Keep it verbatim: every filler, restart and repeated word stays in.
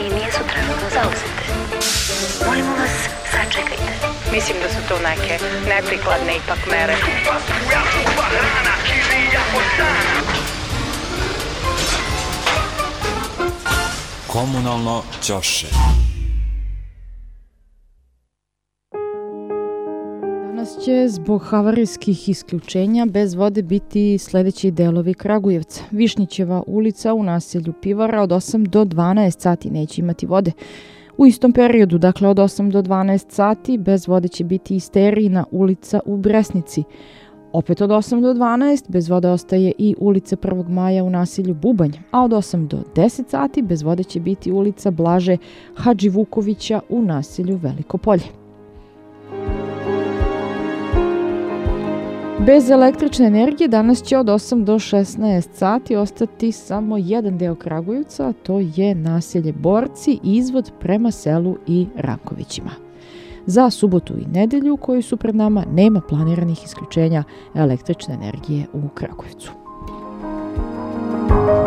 linije su trenutno zauzete. Molimo vas, sačekajte. Mislim da su to neke neprikladne ipak mere. Komunalno ćoše. Danas će zbog havarijskih isključenja bez vode biti sledeći delovi Kragujevca. Višnjićeva ulica u naselju Pivara od osam do dvanaest sati neće imati vode. U istom periodu, dakle od osam do dvanaest sati, bez vode će biti i Sterijina ulica u Bresnici. Opet od osam do dvanaest bez vode ostaje i ulica prvog maja u naselju Bubanj, a od osam do deset sati bez vode će biti ulica Blaže Hadživukovića u naselju Veliko Polje. Bez električne energije danas će od osam do šesnaest sati ostati samo jedan deo Kragujevca, a to je naselje Borci, izvod prema selu i Rankovićima. Za subotu i nedelju koji su pred nama nema planiranih isključenja električne energije u Kragujevcu.